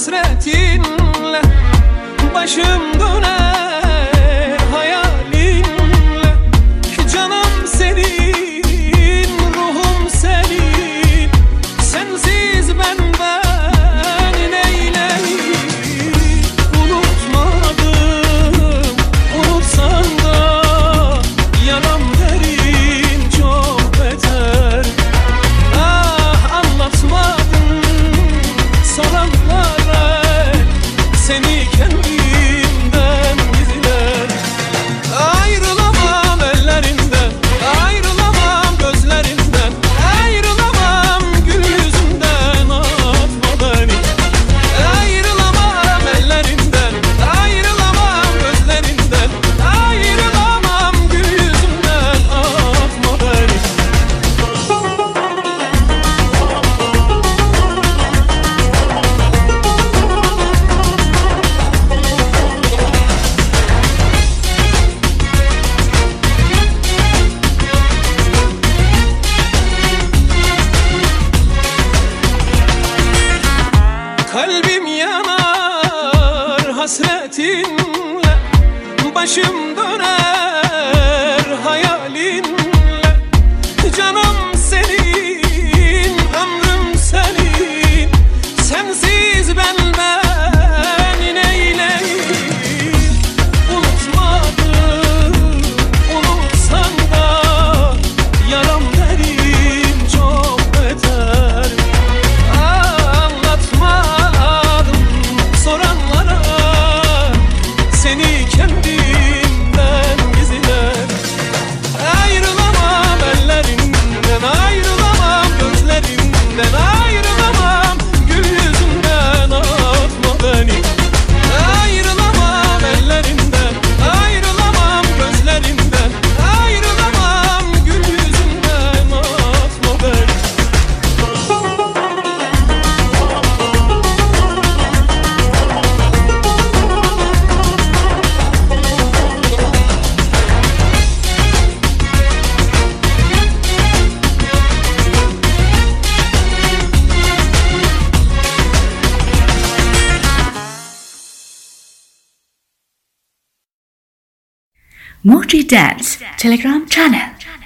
hasretinle başım döner hayalinle. Canım senin, ruhum senin, sensiz ben neyleyim. Unutmadım, unutsan da yaram derin çok beter. Ah, anlatmadım soranlara seni kendimden gizler. Ayrılamam ellerinden, ayrılamam gözlerinden, ayrılamam gül yüzünden, atma beni. Ayrılamam ellerinden, ayrılamam gözlerinden, ayrılamam gül yüzünden, atma beni. Kalbim yanar hasretinle, başım döner hayalinle. Canım senin, ömrüm senin, sensiz ben neyleyim. Unutmadım, unutsan da yaram derin çok beter. Anlatmadım soranlara seni kendimden gizler. Ayrılamam ellerinden, ayrılamam gözlerinden, ayrılamam gül yüzünden, atma beni. Ayrılamam ellerinden, ayrılamam gözlerinden, ayrılamam gül yüzünden, atma beni. Moji Dance Telegram channel.